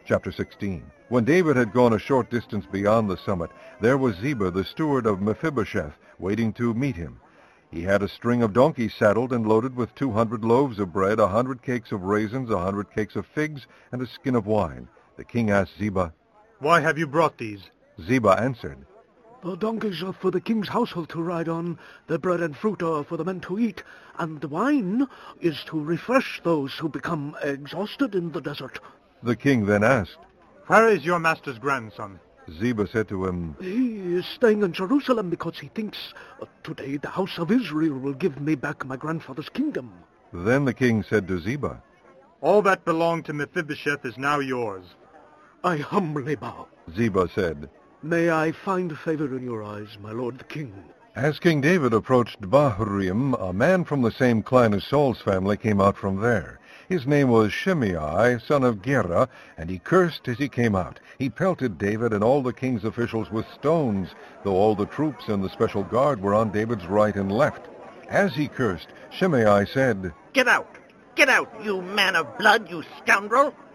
Chapter 16. When David had gone a short distance beyond the summit, there was Ziba, the steward of Mephibosheth, waiting to meet him. He had a string of donkeys saddled and loaded with 200 loaves of bread, 100 cakes of raisins, 100 cakes of figs, and a skin of wine. The king asked Ziba, "Why have you brought these?" Ziba answered, "The donkeys are for the king's household to ride on, the bread and fruit are for the men to eat, and the wine is to refresh those who become exhausted in the desert." The king then asked, "Where is your master's grandson?" Ziba said to him, "He is staying in Jerusalem because he thinks, today the house of Israel will give me back my grandfather's kingdom." Then the king said to Ziba, "All that belonged to Mephibosheth is now yours." "I humbly bow." Ziba said, "May I find favor in your eyes, my lord the king." As King David approached Bahurim, a man from the same clan as Saul's family came out from there. His name was Shimei, son of Gera, and he cursed as he came out. He pelted David and all the king's officials with stones, though all the troops and the special guard were on David's right and left. As he cursed, Shimei said, Get out! Get out, you man of blood, you scoundrel!